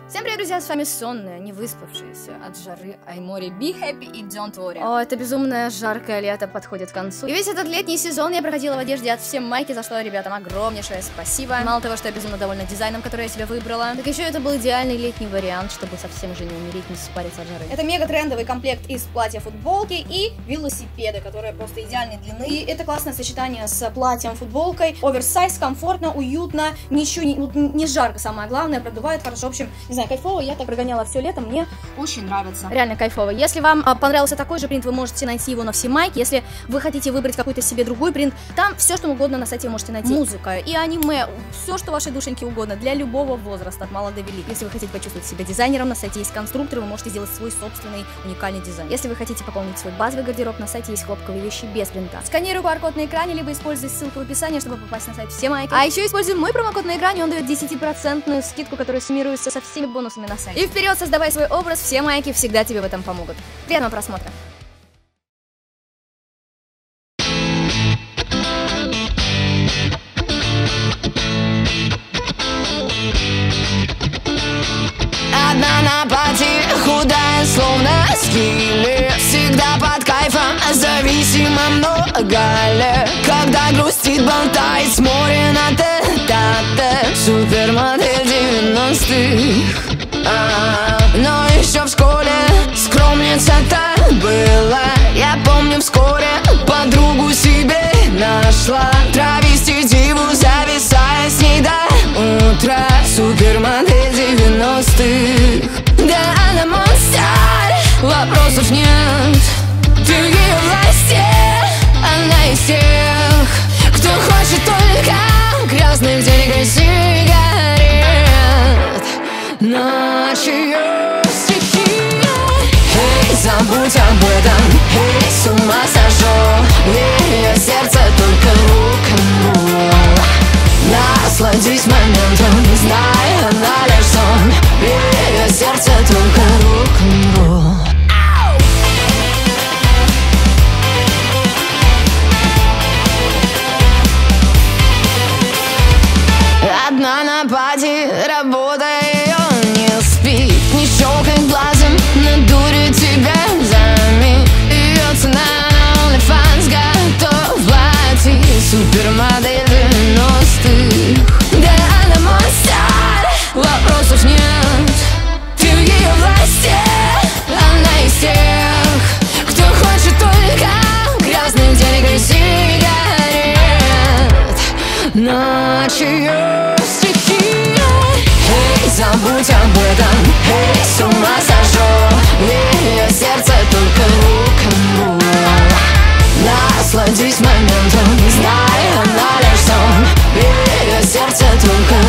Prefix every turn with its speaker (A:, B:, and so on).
A: Всем привет, друзья, с вами сонная, не выспавшаяся от жары Аймори. Be happy и don't worry. О, это безумное жаркое лето подходит к концу. И весь этот летний сезон я проходила в одежде от всем Майки, за что ребятам огромнейшее спасибо. Мало того, что я безумно довольна дизайном, который я себе выбрала, так еще это был идеальный летний вариант, чтобы совсем же не умереть, не спариться от жары. Это мега трендовый комплект из платья, футболки и велосипеды, которые просто идеальной длины. И это классное сочетание с платьем, футболкой. Оверсайз, комфортно, уютно, ничего не жарко, самое главное, продувает хорошо. В общем, не знаю, кайфово, я так прогоняла все лето, мне очень нравится. Реально кайфово. Если вам понравился такой же принт, вы можете найти его на Всемайке. Если вы хотите выбрать какой-то себе другой принт, там все, что угодно на сайте вы можете найти. Музыка и аниме, все, что вашей душеньке угодно, для любого возраста, от мала до велик. Если вы хотите почувствовать себя дизайнером, на сайте есть конструктор, вы можете сделать свой собственный уникальный дизайн. Если вы хотите пополнить свой базовый гардероб, на сайте есть хлопковые вещи без принта. Сканируй QR-код на экране, либо используй ссылку в описании, чтобы попасть на сайт Всемайки. А еще используй мой промокод на экране, он дает 10% скидку, которая суммируется со всеми бонусами на сайте. И вперед, создавай свой образ, Всемайки всегда тебе в этом помогут. Приятного просмотра!
B: Одна на пати, худая, словно скелет, всегда под кайфом, зависимо много лет. Когда грустит, болтает с моря на тет-а-тет, супермодель 90-х. Но еще в школе скромница-то была. Я помню, вскоре подругу себе нашла, травести диву, зависая с ней до утра. Супермодель 90-х. Да, она монстр, вопросов нет. Ты в ее власти, она из тех, кто хочет только грязных денег и сигарет. Ночь ее стихия. Эй, забудь об этом, эй, с ума сожжу. Ее сердце только рок-н-ролл. Насладись моментом, знай, она лишь сон. Ее сердце только рок-н-ролл. Одна на пати, работа ее не спит, не щелкает глазом, надурит тебя за миг. Ее цена на OnlyFans готов платить. Супермодель 90-х. Да, она монстр, вопросов нет. Ты в ее власти, она из тех, кто хочет только грязных денег и сигарет. Ночь ее стихия. Эй, забудь об этом, эй, с ума сожжу. Ее сердце только рок-н-ролл. Насладись моментом, знай, она лишь сон. Ее сердце только